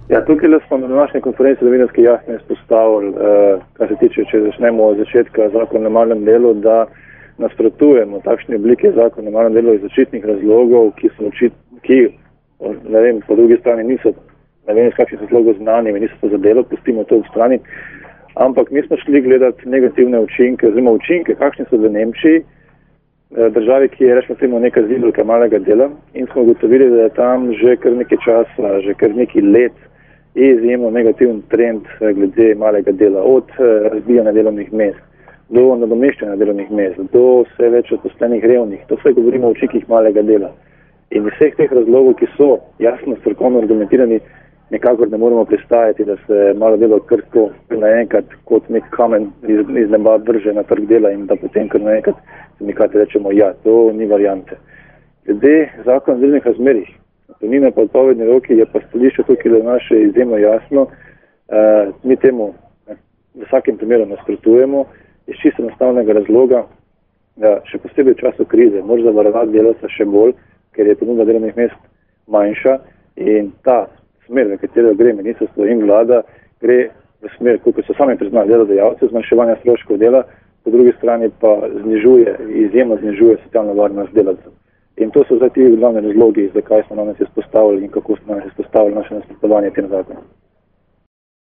Ja, tukaj smo na današnji konferenci novinarski jasno izpostavili, kar se tiče, če začnemo od začetka zakona o malem delu, da nasprotujemo takšni obliki zakona o malem delu iz očitnih razlogov, ki ne vem, po drugi strani niso, ne vem iz kakšnih razlogov znani, niso to za delo, pustimo to v strani, ampak mi smo šli gledati negativne učinke, oziroma učinke, kakšni so v Nemčiji, državi, ki je rečemo temu neka zibelka malega dela, in smo ugotovili, da je tam že kar nekaj časa, že kar nekaj let izjemno negativen trend glede malega dela, od razbijanja delovnih mest do nadomeščanja delovnih mest, do vse več zaposlenih revnih. To vse govorimo o učinkih malega dela. In vseh teh razlogov, ki so jasno strokovno argumentirani, nekako ne moremo pristajati, da se malo delo kar tako naenkrat kot nek kamen iz neba vrže na trg dela in da potem kar naenkrat sindikati rečemo, ja, to ni variante. Glede zakona o delovnih razmerjih, napolnilne pa odpovedni roki, je pa stališče tukaj naše izjemno jasno. Mi temu v vsakem primeru nasprotujemo iz čisto enostavnega razloga, da še posebej v času krize moraš zavarovati delavca še bolj, ker je ponudba delovnih mest manjša in ta smer, v katero gre ministrstvo in vlada, gre v smer, kot so sami priznali delodajalci, zmanjševanja stroškov dela, po drugi strani pa izjemno znižuje socialno varnost delavcev. In to so zdaj ti glavni razlogi, zakaj smo danes izpostavili in kako smo danes izpostavili naše nasprotovanje tem zakonom.